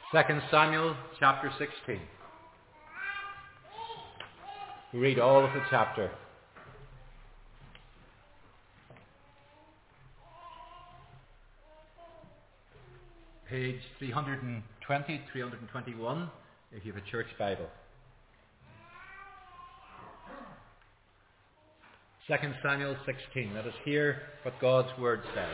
2 Samuel chapter 16. We read all of the chapter. Page 320, 321, if you have a church Bible. 2 Samuel 16. Let us hear what God's word says.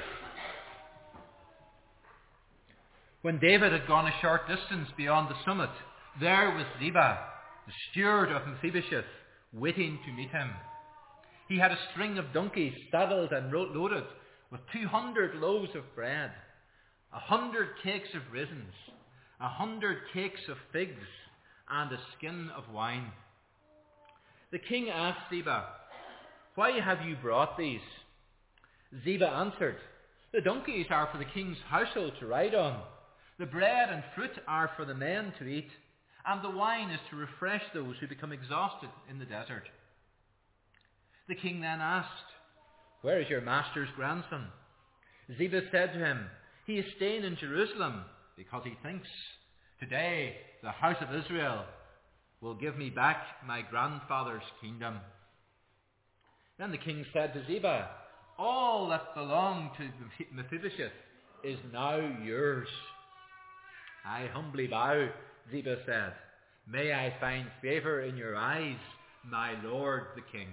When David had gone a short distance beyond the summit, there was Ziba, the steward of Mephibosheth, waiting to meet him. He had a string of donkeys saddled and loaded with 200 loaves of bread, 100 cakes of raisins, 100 cakes of figs, and a skin of wine. The king asked Ziba, "Why have you brought these?" Ziba answered, "The donkeys are for the king's household to ride on. The bread and fruit are for the men to eat, and the wine is to refresh those who become exhausted in the desert." The king then asked, "Where is your master's grandson?" Ziba said to him, "He is staying in Jerusalem because he thinks, 'Today the house of Israel will give me back my grandfather's kingdom.'" Then the king said to Ziba, "All that belonged to Mephibosheth is now yours." "I humbly bow," Ziba said. "May I find favour in your eyes, my lord the king."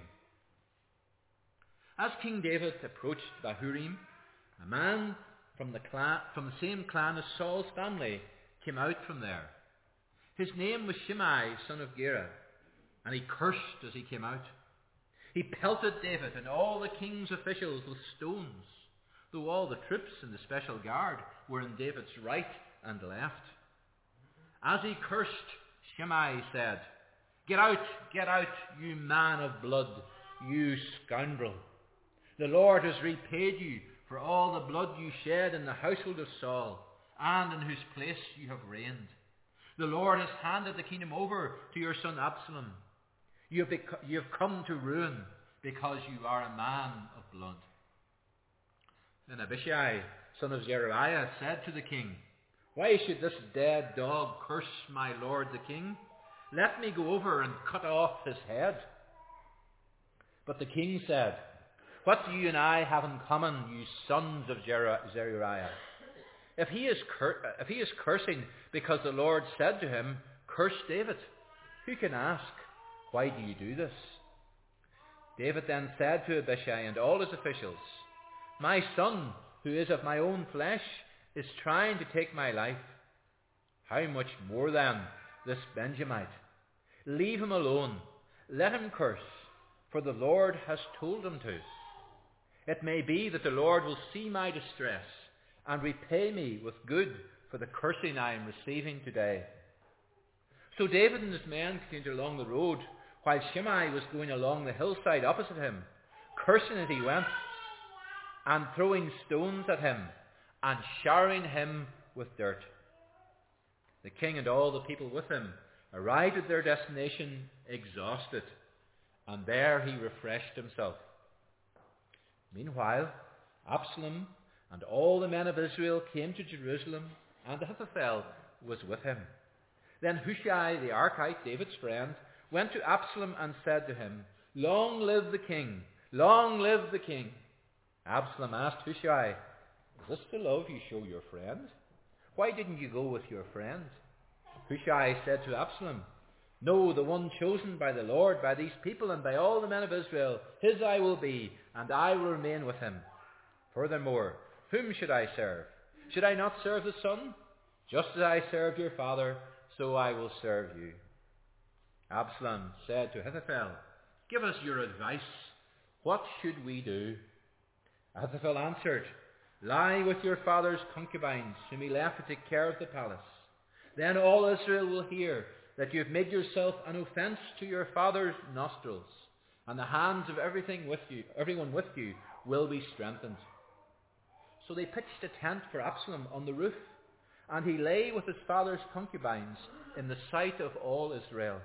As King David approached Bahurim, a man from the same clan as Saul's family came out from there. His name was Shimei, son of Gera, and he cursed as he came out. He pelted David and all the king's officials with stones, though all the troops in the special guard were in David's right and left. As he cursed, Shimei said, get out, you man of blood, you scoundrel. The Lord has repaid you for all the blood you shed in the household of Saul, and in whose place you have reigned. The Lord has handed the kingdom over to your son Absalom. You have come to ruin because you are a man of blood." Then Abishai, son of Zeruiah, said to the king, "Why should this dead dog curse my lord the king? Let me go over and cut off his head." But the king said, "What do you and I have in common, you sons of Zeruiah? If he is cursing because the Lord said to him, 'Curse David,' who can ask, 'Why do you do this?'" David then said to Abishai and all his officials, "My son, who is of my own flesh, is trying to take my life. How much more then this Benjamite? Leave him alone. Let him curse, for the Lord has told him to. It may be that the Lord will see my distress and repay me with good for the cursing I am receiving today." So David and his men continued along the road, while Shimei was going along the hillside opposite him, cursing as he went, and throwing stones at him, and showering him with dirt. The king and all the people with him arrived at their destination exhausted, and there he refreshed himself. Meanwhile, Absalom and all the men of Israel came to Jerusalem, and Ahithophel was with him. Then Hushai the Archite, David's friend, went to Absalom and said to him, "Long live the king! Long live the king!" Absalom asked Hushai, "Is this the love you show your friend? Why didn't you go with your friend?" Hushai said to Absalom, "No, the one chosen by the Lord, by these people, and by all the men of Israel, his I will be, and I will remain with him. Furthermore, whom should I serve? Should I not serve the son? Just as I served your father, so I will serve you." Absalom said to Ahithophel, "Give us your advice. What should we do?" Ahithophel answered, "Lie with your father's concubines, whom he left to take care of the palace. Then all Israel will hear that you have made yourself an offence to your father's nostrils, and the hands of everyone with you will be strengthened." So they pitched a tent for Absalom on the roof, and he lay with his father's concubines in the sight of all Israel.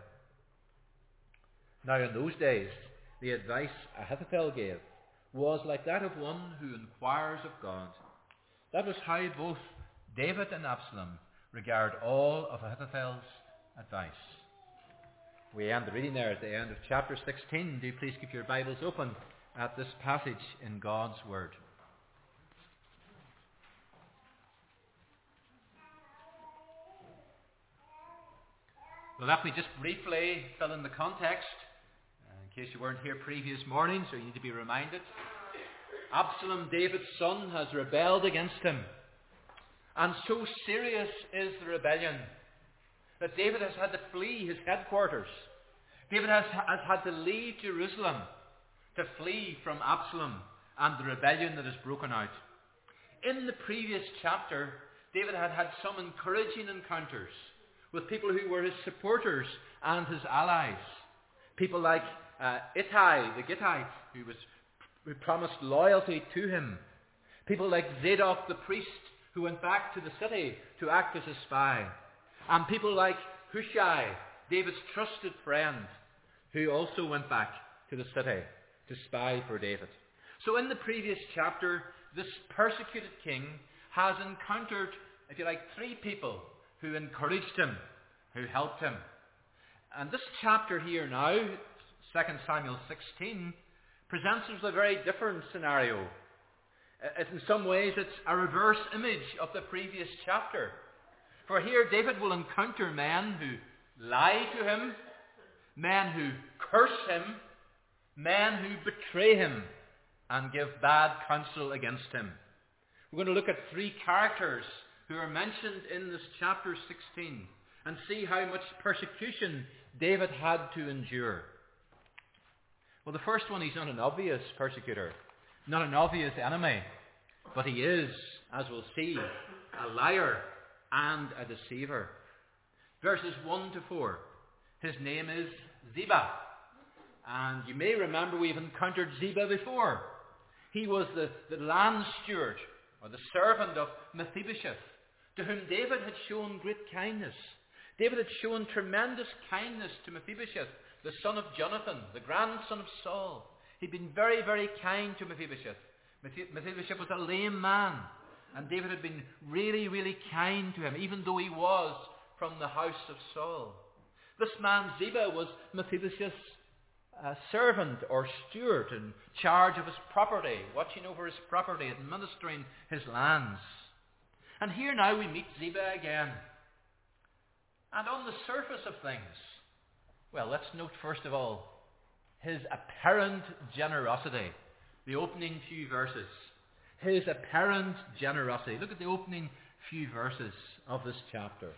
Now in those days, the advice Ahithophel gave was like that of one who inquires of God. That was how both David and Absalom regard all of Ahithophel's advice. We end the reading there at the end of chapter 16. Do please keep your Bibles open at this passage in God's Word. Well, let me just briefly fill in the context, in case you weren't here previous mornings, or you need to be reminded. Absalom, David's son, has rebelled against him. And so serious is the rebellion that David has had to flee his headquarters. David has had to leave Jerusalem to flee from Absalom and the rebellion that has broken out. In the previous chapter, David had had some encouraging encounters with people who were his supporters and his allies. People like Ittai the Gittite, who promised loyalty to him. People like Zadok the priest, who went back to the city to act as a spy. And people like Hushai, David's trusted friend, who also went back to the city to spy for David. So in the previous chapter, this persecuted king has encountered, if you like, three people who encouraged him, who helped him. And this chapter here now, 2 Samuel 16, presents us a very different scenario. In some ways, it's a reverse image of the previous chapter. For here, David will encounter men who lie to him, men who curse him, men who betray him and give bad counsel against him. We're going to look at three characters who are mentioned in this chapter 16 and see how much persecution David had to endure. Well, the first one, he's not an obvious persecutor, not an obvious enemy, but he is, as we'll see, a liar and a deceiver. Verses 1 to 4. His name is Ziba. And you may remember we've encountered Ziba before. He was the land steward, or the servant of Mephibosheth, to whom David had shown great kindness. David had shown tremendous kindness to Mephibosheth, the son of Jonathan, the grandson of Saul. He'd been very, very kind to Mephibosheth. Mephibosheth was a lame man, and David had been really, really kind to him, even though he was from the house of Saul. This man, Ziba, was Mephibosheth's servant or steward in charge of his property, watching over his property, administering his lands. And here now we meet Ziba again. And on the surface of things, well, let's note first of all his apparent generosity. The opening few verses. His apparent generosity. Look at the opening few verses of this chapter.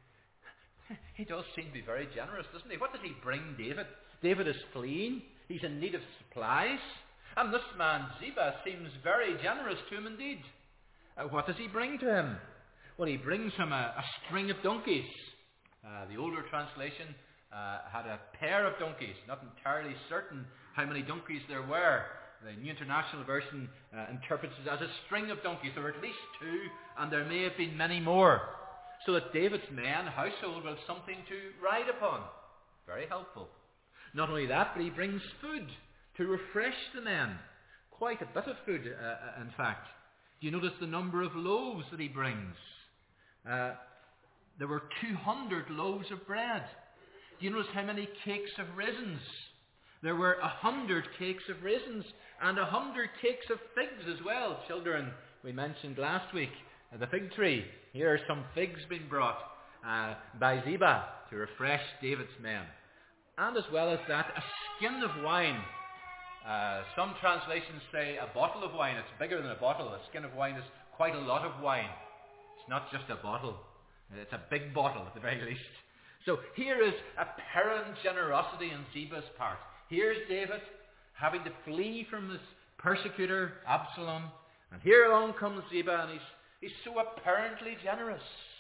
He does seem to be very generous, doesn't he? What did he bring David? David is fleeing. He's in need of supplies. And this man, Ziba, seems very generous to him indeed. What does he bring to him? Well, he brings him a string of donkeys. The older translation had a pair of donkeys. Not entirely certain how many donkeys there were. The New International Version interprets it as a string of donkeys. There were at least two, and there may have been many more. So that David's men, household, will have something to ride upon. Very helpful. Not only that, but he brings food to refresh the men. Quite a bit of food, in fact. Do you notice the number of loaves that he brings? There were 200 loaves of bread. Do you notice how many cakes of raisins? There were 100 cakes of raisins and 100 cakes of figs as well. Children, we mentioned last week the fig tree. Here are some figs being brought by Ziba to refresh David's men. And as well as that, a skin of wine. Some translations say a bottle of wine. It's bigger than a bottle. A skin of wine is quite a lot of wine. It's not just a bottle. It's a big bottle at the very least. So here is apparent generosity on Ziba's part. Here's David having to flee from his persecutor, Absalom. And here along comes Ziba, and he's so apparently generous.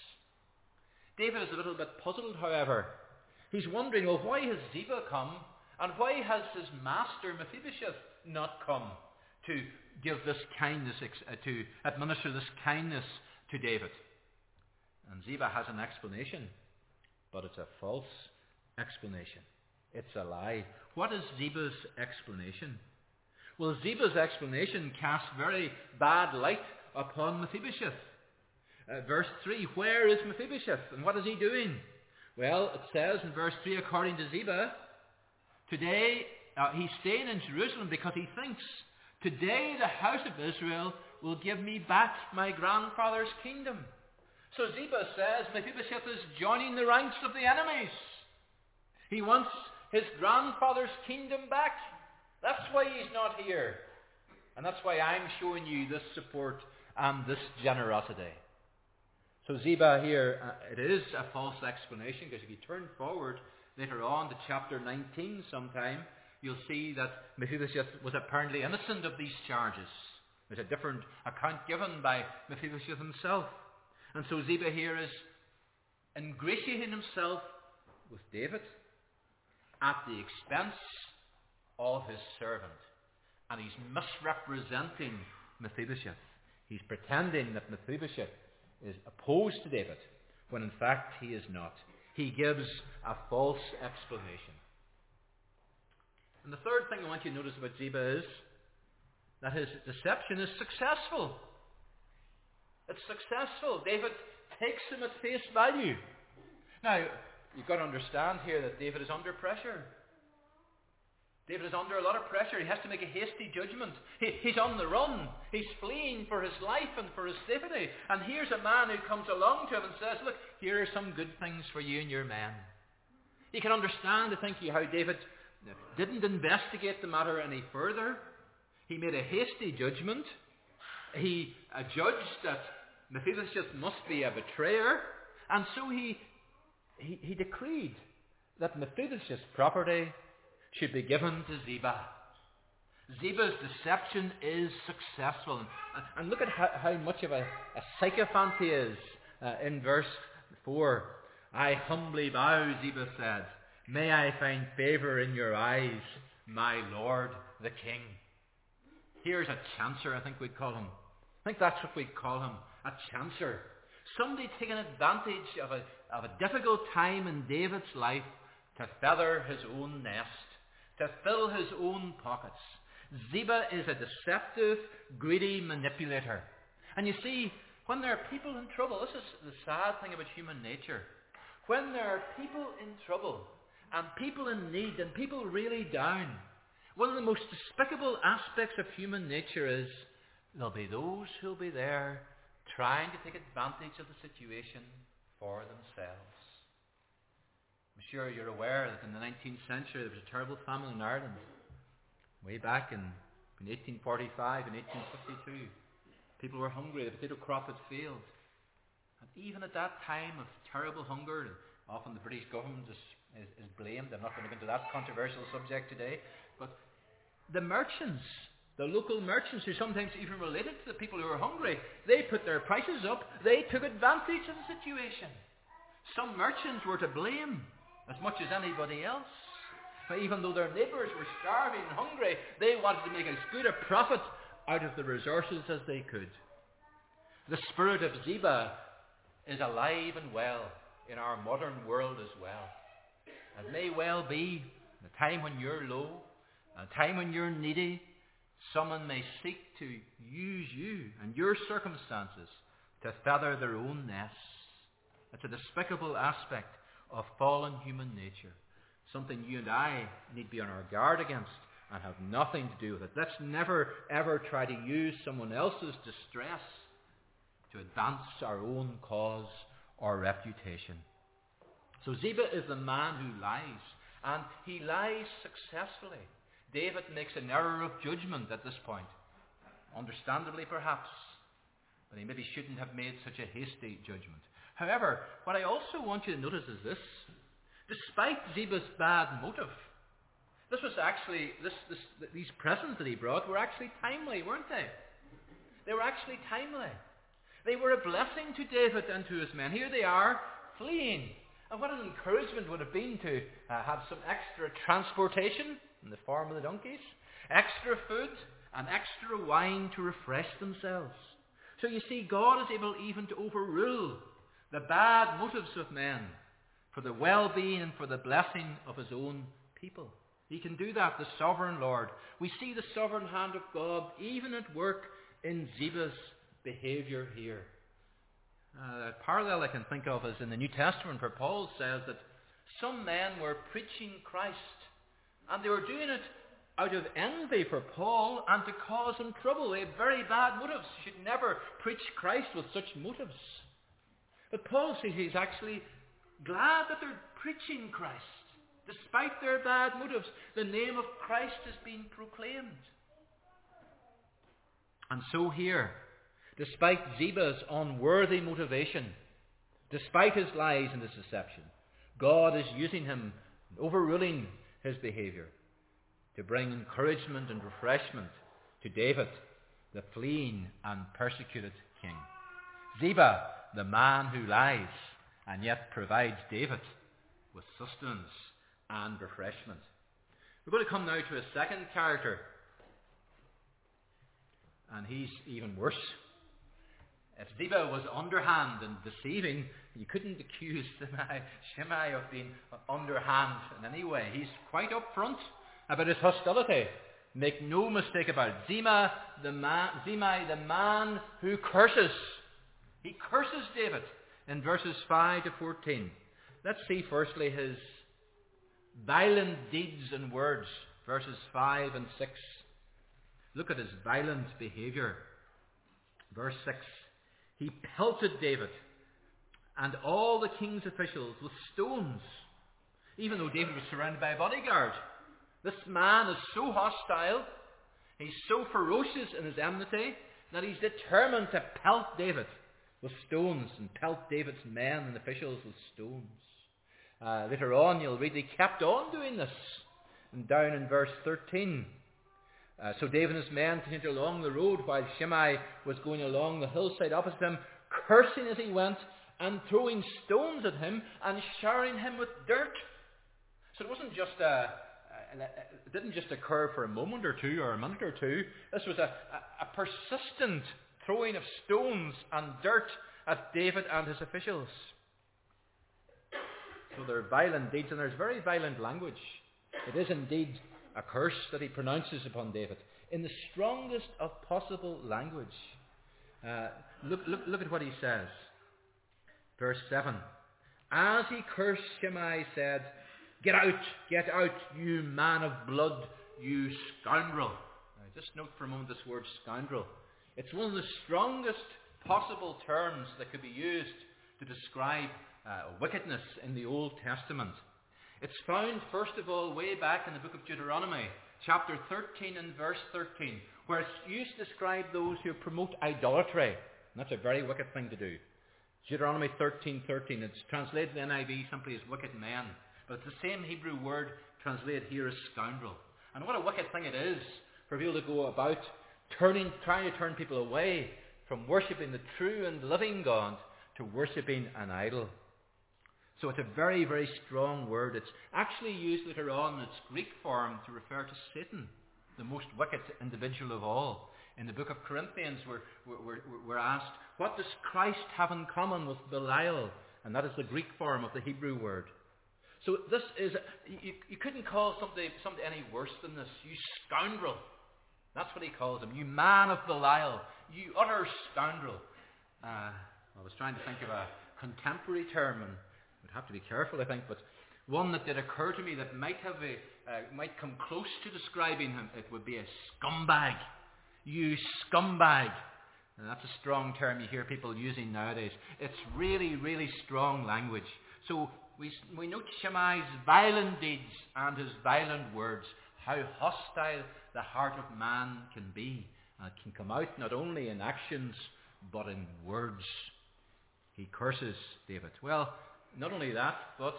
David is a little bit puzzled, however. He's wondering, well, why has Ziba come? And why has his master, Mephibosheth, not come to give this kindness, to administer this kindness to David? And Ziba has an explanation, but it's a false explanation. It's a lie. What is Ziba's explanation? Well, Ziba's explanation casts very bad light upon Mephibosheth. Verse 3, where is Mephibosheth and what is he doing? Well, it says in verse 3, according to Ziba, today he's staying in Jerusalem because he thinks, today the house of Israel will give me back my grandfather's kingdom. So Ziba says Mephibosheth is joining the ranks of the enemies. He wants his grandfather's kingdom back. That's why he's not here. And that's why I'm showing you this support and this generosity. So Ziba here, it is a false explanation, because if you turn forward later on to chapter 19 sometime, you'll see that Mephibosheth was apparently innocent of these charges. There's a different account given by Mephibosheth himself. And so Ziba here is ingratiating himself with David at the expense of his servant. And he's misrepresenting Mephibosheth. He's pretending that Mephibosheth is opposed to David, when in fact he is not. He gives a false explanation. And the third thing I want you to notice about Ziba is that his deception is successful. It's successful. David takes him at face value. Now, you've got to understand here that David is under pressure. David is under a lot of pressure. He has to make a hasty judgment. He's on the run. He's fleeing for his life and for his safety. And here's a man who comes along to him and says, look, here are some good things for you and your men. You can understand, I think, how David didn't investigate the matter any further. He made a hasty judgment. He judged that Mephibosheth must be a betrayer. And so he decreed that Mephibosheth's property should be given to Ziba. Ziba's deception is successful. And look at how much of a sycophant he is in verse 4. I humbly bow, Ziba said. May I find favour in your eyes, my lord the king. Here's a chancer, I think we'd call him. I think that's what we'd call him, a chancer. Somebody taking advantage of a difficult time in David's life to feather his own nest, to fill his own pockets. Ziba is a deceptive, greedy manipulator. And you see, when there are people in trouble, this is the sad thing about human nature. When there are people in trouble, and people in need, and people really down, one of the most despicable aspects of human nature is there'll be those who'll be there trying to take advantage of the situation for themselves. I'm sure you're aware that in the 19th century there was a terrible famine in Ireland. Way back in 1845 and 1852. People were hungry, the potato crop had failed. And even at that time of terrible hunger, often the British government is blamed. I'm not going to get into that controversial subject today. But the merchants, the local merchants who sometimes even related to the people who were hungry, they put their prices up. They took advantage of the situation. Some merchants were to blame as much as anybody else. But even though their neighbours were starving and hungry, they wanted to make as good a profit out of the resources as they could. The spirit of Ziba is alive and well in our modern world as well. It may well be a time when you're low, a time when you're needy, someone may seek to use you and your circumstances to feather their own nests. It's a despicable aspect of fallen human nature. Something you and I need to be on our guard against and have nothing to do with it. Let's never ever try to use someone else's distress to advance our own cause or reputation. So Ziba is the man who lies, and he lies successfully. David makes an error of judgment at this point, understandably perhaps, but he maybe shouldn't have made such a hasty judgment. However, what I also want you to notice is this. Despite Ziba's bad motive, this was actually, these presents that he brought were actually timely, weren't they? They were actually timely. They were a blessing to David and to his men. Here they are, fleeing. And what an encouragement would have been to have some extra transportation in the form of the donkeys, extra food, and extra wine to refresh themselves. So you see, God is able even to overrule the bad motives of men for the well-being and for the blessing of his own people. He can do that, the sovereign Lord. We see the sovereign hand of God even at work in Ziba's behaviour here. A parallel I can think of is in the New Testament, where Paul says that some men were preaching Christ, and they were doing it out of envy for Paul and to cause him trouble. They had very bad motives. You should never preach Christ with such motives. But Paul says he's actually glad that they're preaching Christ. Despite their bad motives, the name of Christ is being proclaimed. And so here, despite Ziba's unworthy motivation, despite his lies and his deception, God is using him, overruling his behavior, to bring encouragement and refreshment to David, the fleeing and persecuted king. Ziba, the man who lies and yet provides David with sustenance and refreshment. We're going to come now to a second character, and he's even worse. If Ziba was underhand and deceiving, you couldn't accuse Shimei of being underhand in any way. He's quite upfront about his hostility. Make no mistake about it. Zimei, the man who curses. He curses David in verses 5 to 14. Let's see firstly his violent deeds and words, verses 5 and 6. Look at his violent behavior. Verse 6. He pelted David and all the king's officials with stones, even though David was surrounded by a bodyguard. This man is so hostile, he's so ferocious in his enmity, that he's determined to pelt David with stones and pelt David's men and officials with stones. Later on you'll read he kept on doing this. And down in verse 13, so David and his men continued along the road while Shimei was going along the hillside opposite him, cursing as he went and throwing stones at him and showering him with dirt. So it wasn't just it didn't just occur for a moment or two or a minute or two. This was a persistent throwing of stones and dirt at David and his officials. So there are violent deeds, and there's very violent language. It is indeed a curse that he pronounces upon David in the strongest of possible language. Look at what he says. Verse 7. As he cursed, Shimei said, get out, you man of blood, you scoundrel. Now, just note for a moment this word scoundrel. It's one of the strongest possible terms that could be used to describe wickedness in the Old Testament. It's found, first of all, way back in the book of Deuteronomy, chapter 13 and verse 13, where it's used to describe those who promote idolatry. And that's a very wicked thing to do. Deuteronomy 13:13. It's translated in NIV simply as wicked men. But it's the same Hebrew word translated here as scoundrel. And what a wicked thing it is for people to go about trying to turn people away from worshipping the true and living God to worshipping an idol. So it's a very, very strong word. It's actually used later on in its Greek form to refer to Satan, the most wicked individual of all. In the book of Corinthians, we're asked, what does Christ have in common with Belial? And that is the Greek form of the Hebrew word. So this is, you couldn't call somebody any worse than this. You scoundrel. That's what he calls him. You man of Belial. You utter scoundrel. I was trying to think of a contemporary term, and I'd have to be careful, I think, but one that did occur to me that might come close to describing him. It would be a scumbag. You scumbag. And that's a strong term you hear people using nowadays. It's really, really strong language. So we note Shimei's violent deeds and his violent words, how hostile the heart of man can be. And it can come out not only in actions, but in words. He curses David. Well, not only that, but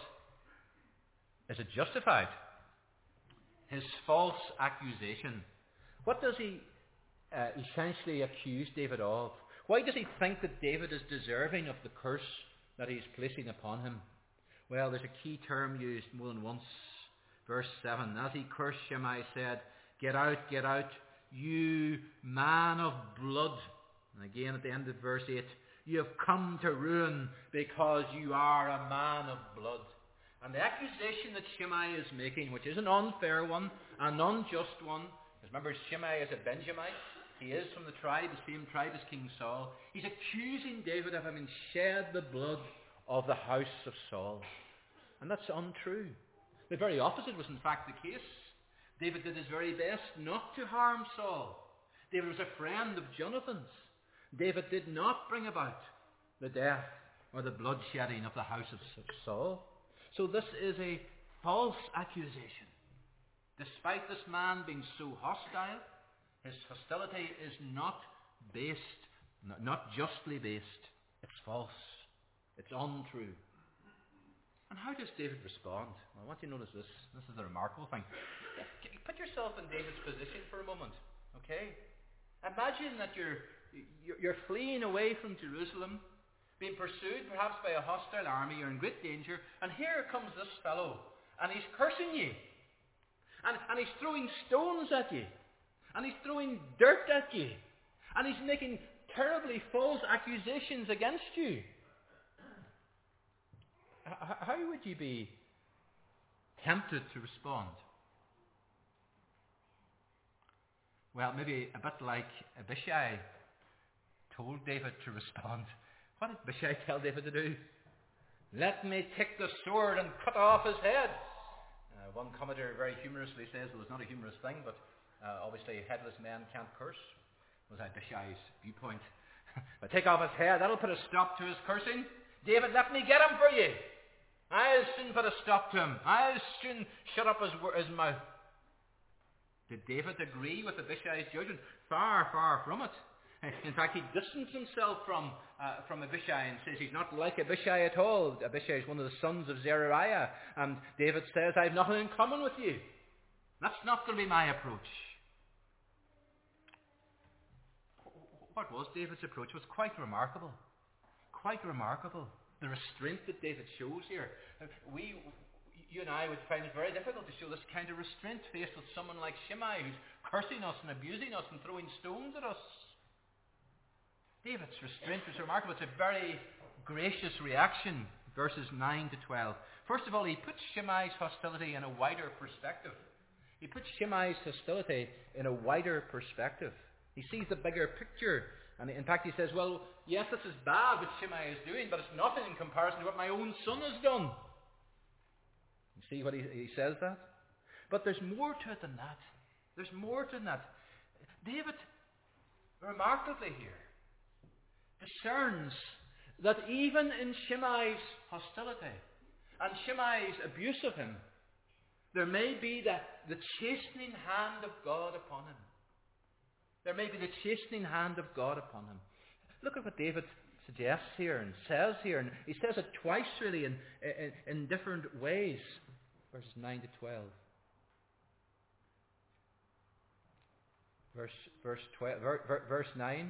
is it justified? His false accusation. What does he essentially accuse David of? Why does he think that David is deserving of the curse that he's placing upon him? Well, there's a key term used more than once. Verse 7. As he cursed, Shimei said, get out, you man of blood. And again at the end of verse 8, you have come to ruin because you are a man of blood. And the accusation that Shimei is making, which is an unfair one, an unjust one, because remember Shimei is a Benjamite, He is from the same tribe as King Saul. He's accusing David of having shed the blood of the house of Saul. And that's untrue. The very opposite was in fact the case. David did his very best not to harm Saul. David was a friend of Jonathan's. David did not bring about the death or the bloodshedding of the house of Saul. So this is a false accusation. Despite this man being so hostile, his hostility is not based, not justly based. It's false. It's untrue. And how does David respond? Well, I want you to notice this. This is the remarkable thing. Put yourself in David's position for a moment. Okay? Imagine that you're fleeing away from Jerusalem, being pursued perhaps by a hostile army. You're in great danger. And here comes this fellow. And he's cursing you. And he's throwing stones at you. And he's throwing dirt at you. And he's making terribly false accusations against you. How would you be tempted to respond? Well, maybe a bit like Abishai told David to respond. What did Abishai tell David to do? Let me take the sword and cut off his head. One commentator very humorously says, well, it's not a humorous thing, but obviously headless men can't curse. Was Abishai's viewpoint. But take off his head, that'll put a stop to his cursing. David, let me get him for you. I'll soon put a stop to him. I'll soon shut up his mouth. Did David agree with Abishai's judgment? Far, far from it. In fact, he distanced himself from Abishai and says he's not like Abishai at all. Abishai is one of the sons of Zeruiah. And David says, I have nothing in common with you. That's not going to be my approach. What was David's approach? It was quite remarkable. Quite remarkable. The restraint that David shows here. You and I would find it very difficult to show this kind of restraint faced with someone like Shimei who's cursing us and abusing us and throwing stones at us. David's restraint was remarkable. It's a very gracious reaction, verses 9 to 12. First of all, he puts Shimei's hostility in a wider perspective. He puts Shimei's hostility in a wider perspective. He sees the bigger picture. And in fact, he says, well, yes, this is bad what Shimei is doing, but it's nothing in comparison to what my own son has done. You see what he says that? But there's more to it than that. There's more to that. David, remarkably here, discerns that even in Shimei's hostility and Shimei's abuse of him, there may be the chastening hand of God upon him. There may be the chastening hand of God upon him. Look at what David suggests here and says here. And he says it twice really in different ways. Verses 9 to 12. Verse 9.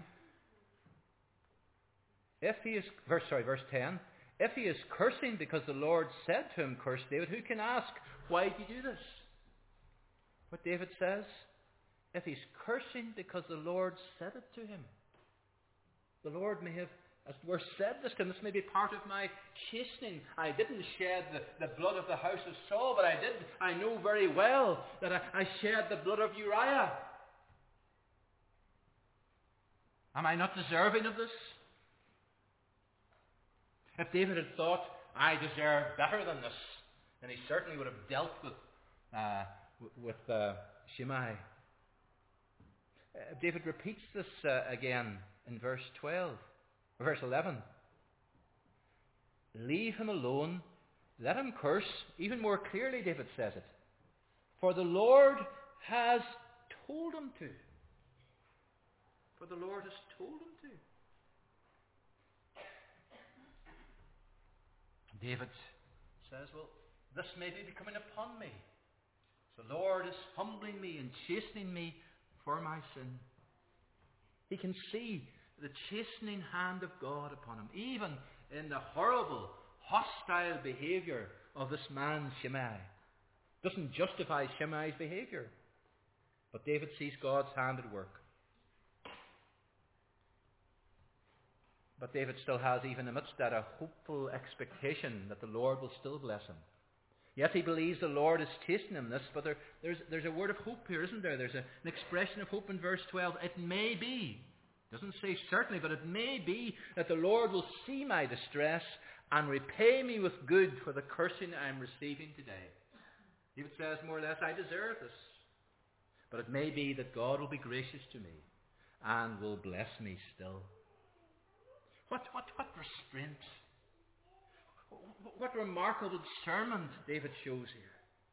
Verse 10. If he is cursing because the Lord said to him, curse David, who can ask, why did you do this? What David says, if he's cursing because the Lord said it to him, the Lord may have, as it were, said this to him. This may be part of my chastening. I didn't shed the blood of the house of Saul, but I know very well that I shed the blood of Uriah. Am I not deserving of this? If David had thought, I deserve better than this, then he certainly would have dealt with Shimei. David repeats this again in verse 11. Leave him alone, let him curse. Even more clearly, David says it. For the Lord has told him to. For the Lord has told him to. David says, well, this may be coming upon me. The Lord is humbling me and chastening me for my sin. He can see the chastening hand of God upon him, even in the horrible, hostile behavior of this man Shimei. Doesn't justify Shimei's behavior, but David sees God's hand at work. But David still has, even amidst that, a hopeful expectation that the Lord will still bless him. Yes, he believes the Lord is tasting him this, but there's a word of hope here, isn't there? There's an expression of hope in verse 12. It may be, doesn't say certainly, but it may be that the Lord will see my distress and repay me with good for the cursing I am receiving today. David says more or less, I deserve this. But it may be that God will be gracious to me and will bless me still. What restraint. What remarkable discernment David shows here.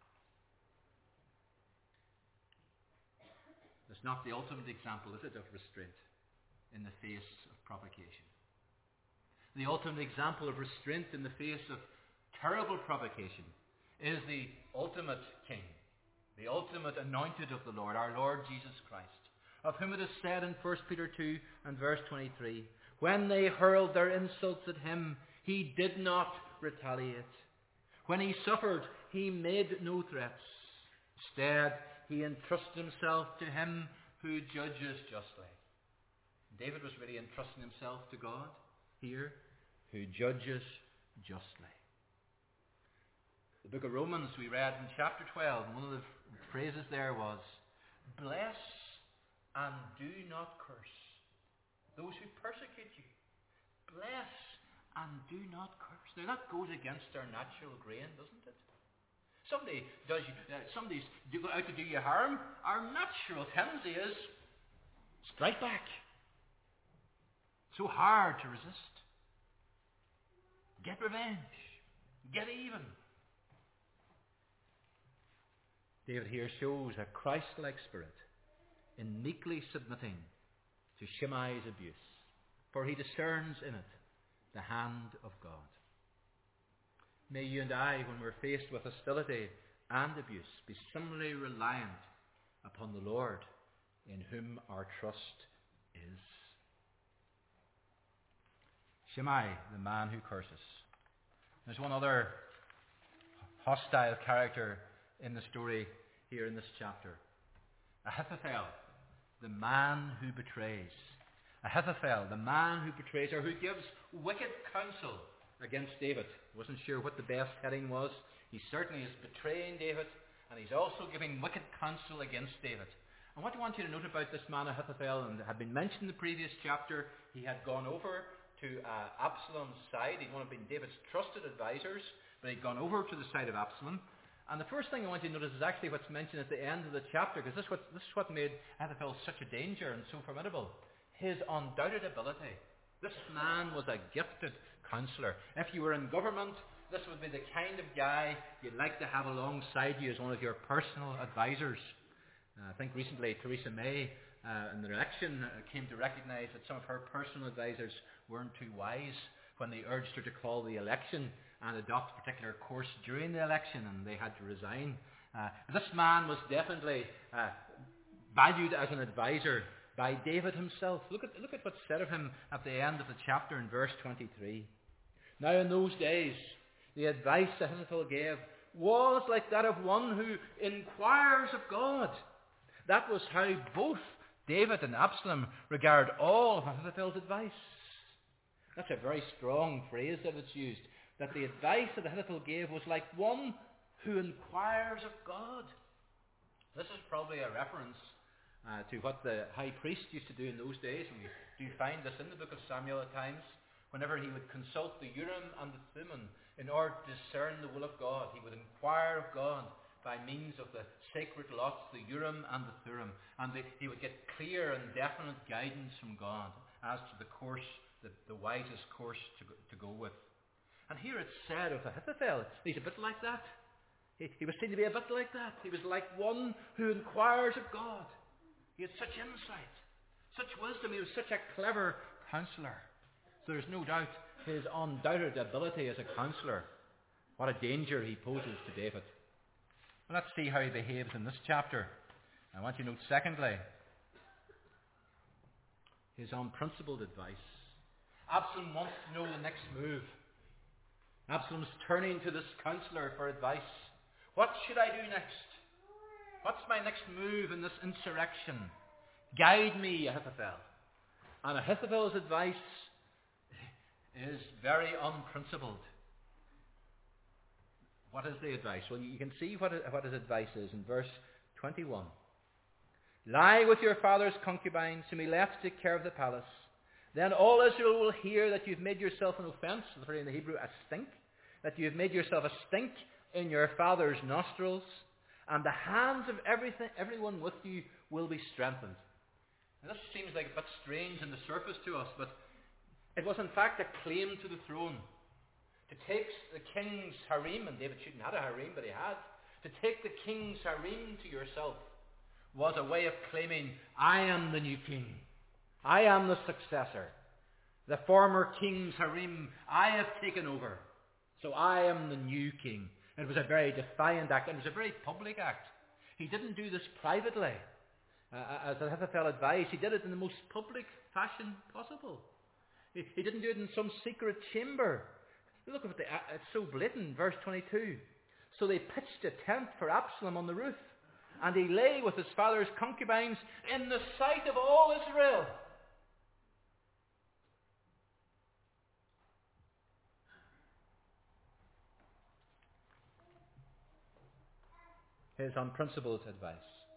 It's not the ultimate example, is it, of restraint in the face of provocation. The ultimate example of restraint in the face of terrible provocation is the ultimate King, the ultimate anointed of the Lord, our Lord Jesus Christ, of whom it is said in 1 Peter 2 and verse 23, when they hurled their insults at him, he did not retaliate. When he suffered, he made no threats. Instead, he entrusted himself to him who judges justly. David was really entrusting himself to God here, who judges justly. The book of Romans we read in chapter 12, and one of the phrases there was, bless and do not curse those who persecute you. Bless and do not curse. Now that goes against our natural grain, doesn't it? Somebody's out to do you harm. Our natural tendency is strike back. So hard to resist. Get revenge. Get even. David here shows a Christ-like spirit in meekly submitting to Shimei's abuse, for he discerns in it the hand of God. May you and I, when we're faced with hostility and abuse, be similarly reliant upon the Lord, in whom our trust is. Shimei, the man who curses. There's one other hostile character in the story here in this chapter. Ahithophel, the man who betrays. Ahithophel, the man who betrays, or who gives wicked counsel against David. Wasn't sure what the best heading was. He certainly is betraying David, and he's also giving wicked counsel against David. And what I want you to note about this man Ahithophel, and had been mentioned in the previous chapter, he had gone over to Absalom's side. He'd one of been David's trusted advisors, but he'd gone over to the side of Absalom. And the first thing I want you to notice is actually what's mentioned at the end of the chapter, because this is what made Ahithophel such a danger and so formidable. His undoubted ability. This man was a gifted counselor. If you were in government, this would be the kind of guy you'd like to have alongside you as one of your personal advisors. I think recently Theresa May in the election came to recognise that some of her personal advisors weren't too wise when they urged her to call the election and adopt a particular course during the election, and they had to resign. This man was definitely valued as an advisor by David himself. Look at what's said of him at the end of the chapter in verse 23. Now in those days, the advice Ahithophel gave was like that of one who inquires of God. That was how both David and Absalom regard all of Ahithophel's advice. That's a very strong phrase that it's used. That the advice that Ahithophel gave was like one who inquires of God. This is probably a reference to what the high priest used to do in those days. And we do find this in the book of Samuel at times. Whenever he would consult the Urim and the Thummim in order to discern the will of God, he would inquire of God by means of the sacred lots, the Urim and the Thummim. And he would get clear and definite guidance from God as to the course, the wisest course to go with. And here it's said of Ahithophel, he's a bit like that. He was seen to be a bit like that. He was like one who inquires of God. He had such insight, such wisdom. He was such a clever counselor. So there's no doubt his undoubted ability as a counselor. What a danger he poses to David. Well, let's see how he behaves in this chapter. I want you to note, secondly, his unprincipled advice. Absalom wants to know the next move. Absalom's turning to this counselor for advice. What should I do next? What's my next move in this insurrection? Guide me, Ahithophel. And Ahithophel's advice is very unprincipled. What is the advice? Well, you can see what his advice is in verse 21. Lie with your father's concubines, whom he left to take care of the palace. Then all Israel will hear that you've made yourself an offense, literally in the Hebrew, a stink, that you've made yourself a stink in your father's nostrils, and the hands of everyone with you will be strengthened. And this seems like a bit strange on the surface to us, but it was in fact a claim to the throne. To take the king's harem, and David shouldn't have had a harem, but he had. To take the king's harem to yourself was a way of claiming, I am the new king. I am the successor. The former king's harem, I have taken over. So I am the new king. It was a very defiant act. It was a very public act. He didn't do this privately. As Ahithophel advised, he did it in the most public fashion possible. He didn't do it in some secret chamber. Look at it, it's so blatant, verse 22. So they pitched a tent for Absalom on the roof, and he lay with his father's concubines in the sight of all Israel. His unprincipled advice.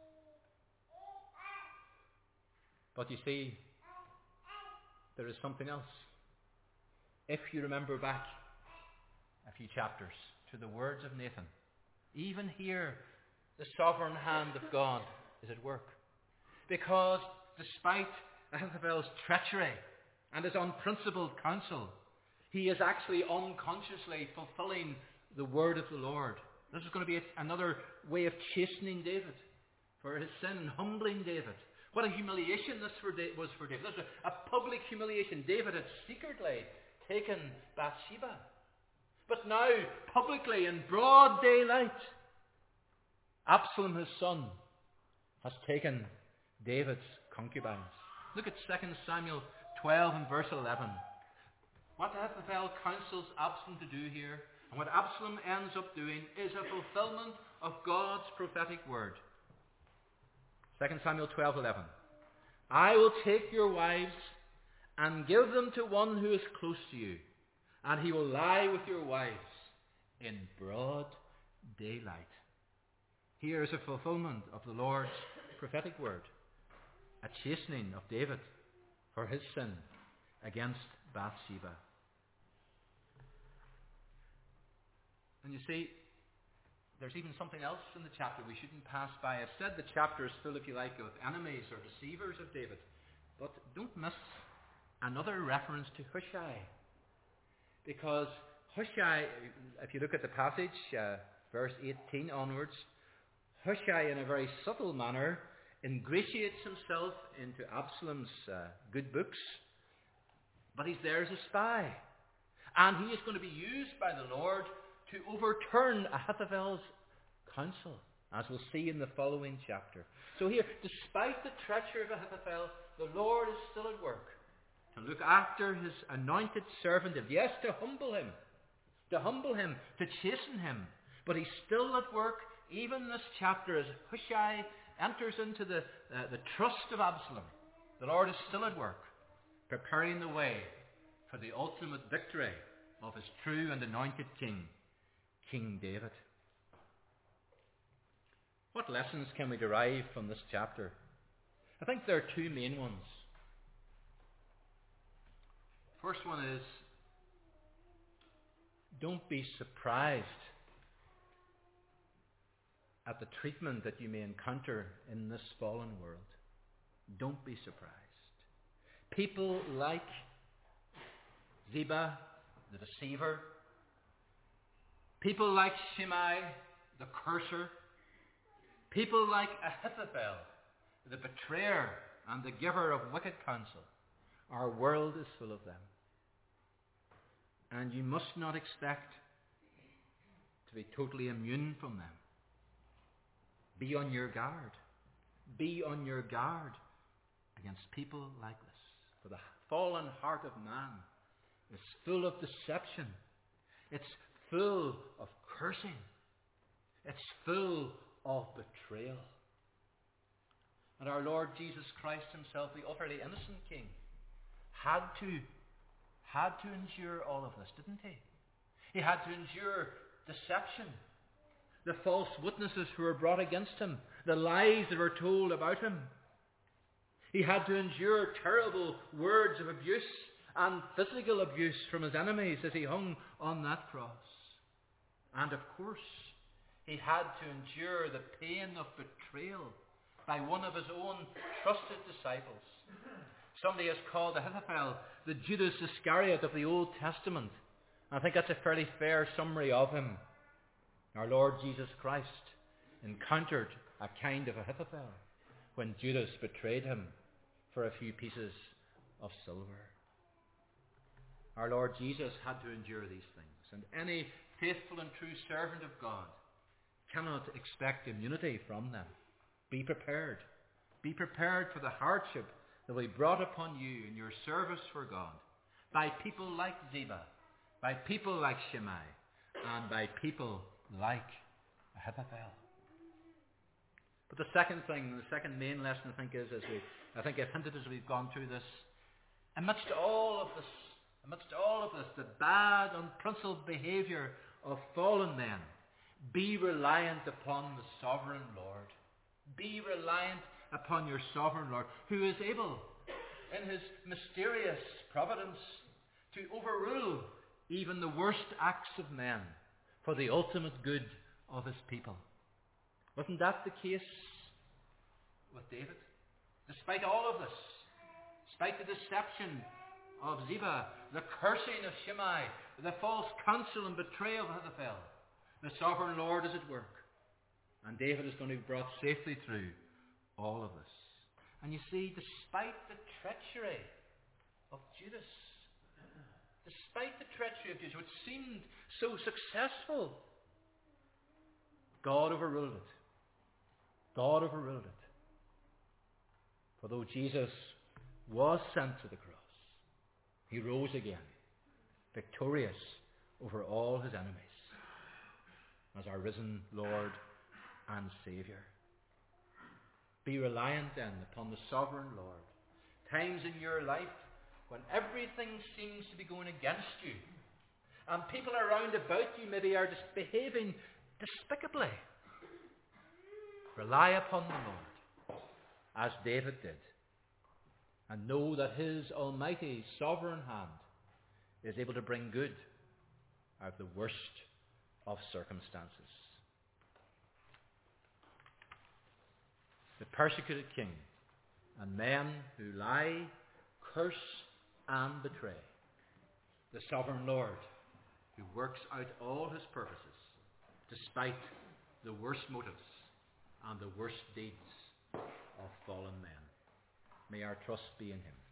But you see, there is something else. If you remember back a few chapters to the words of Nathan, even here the sovereign hand of God is at work. Because despite Ahithophel's treachery and his unprincipled counsel, he is actually unconsciously fulfilling the word of the Lord. This is going to be another way of chastening David for his sin, humbling David. What a humiliation this was for David. This was a public humiliation. David had secretly taken Bathsheba. But now, publicly, in broad daylight, Absalom, his son, has taken David's concubines. Look at 2 Samuel 12 and verse 11. What Ahithophel counsels Absalom to do here, and what Absalom ends up doing, is a fulfillment of God's prophetic word. 2 Samuel 12:11. I will take your wives and give them to one who is close to you, and he will lie with your wives in broad daylight. Here is a fulfillment of the Lord's prophetic word, a chastening of David for his sin against Bathsheba. And you see, there's even something else in the chapter we shouldn't pass by. I've said the chapter is full, if you like, of enemies or deceivers of David. But don't miss another reference to Hushai. Because Hushai, if you look at the passage, verse 18 onwards, Hushai in a very subtle manner ingratiates himself into Absalom's good books. But he's there as a spy. And he is going to be used by the Lord to overturn Ahithophel's counsel, as we'll see in the following chapter. So here, despite the treachery of Ahithophel, the Lord is still at work to look after his anointed servant, and yes, to humble him, to chasten him. But he's still at work, even this chapter, as Hushai enters into the trust of Absalom. The Lord is still at work, preparing the way for the ultimate victory of his true and anointed king, King David. What lessons can we derive from this chapter? I think there are two main ones. First one is, don't be surprised at the treatment that you may encounter in this fallen world. Don't be surprised. People like Ziba, the deceiver, people like Shimei, the curser, people like Ahithophel, the betrayer and the giver of wicked counsel. Our world is full of them. And you must not expect to be totally immune from them. Be on your guard. Be on your guard against people like this. For the fallen heart of man is full of deception. It's full of cursing. It's full of betrayal. And our Lord Jesus Christ himself, the utterly innocent King, had to endure all of this, didn't he? He had to endure deception the false witnesses who were brought against him, the lies that were told about him. He had to endure terrible words of abuse and physical abuse from his enemies as he hung on that cross. And of course, he had to endure the pain of betrayal by one of his own trusted disciples. Somebody has called Ahithophel the Judas Iscariot of the Old Testament. I think that's a fairly fair summary of him. Our Lord Jesus Christ encountered a kind of Ahithophel when Judas betrayed him for a few pieces of silver. Our Lord Jesus had to endure these things, and any faithful and true servant of God cannot expect immunity from them. Be prepared. Be prepared for the hardship that will be brought upon you in your service for God by people like Ziba, by people like Shimei, and by people like Ahithophel. But the second thing, the second main lesson, I think, is, I've hinted as we've gone through this, amidst all of this, the bad, unprincipled behaviour of fallen men, be reliant upon the sovereign Lord. Be reliant upon your sovereign Lord, who is able, in his mysterious providence, to overrule even the worst acts of men for the ultimate good of his people. Wasn't that the case with David? Despite all of this, despite the deception of Ziba, the cursing of Shimei, the false counsel and betrayal of Ahithophel, the sovereign Lord is at work. And David is going to be brought safely through all of this. And you see, despite the treachery of Judas, which seemed so successful, God overruled it. God overruled it. For though Jesus was sent to the cross, he rose again, victorious over all his enemies, as our risen Lord and Saviour. Be reliant then upon the sovereign Lord. Times in your life when everything seems to be going against you, and people around about you maybe are just behaving despicably. Rely upon the Lord, as David did, and know that his almighty sovereign hand is able to bring good out of the worst of circumstances. The persecuted king and men who lie, curse, and betray. The sovereign Lord who works out all his purposes despite the worst motives and the worst deeds of fallen men. May our trust be in him.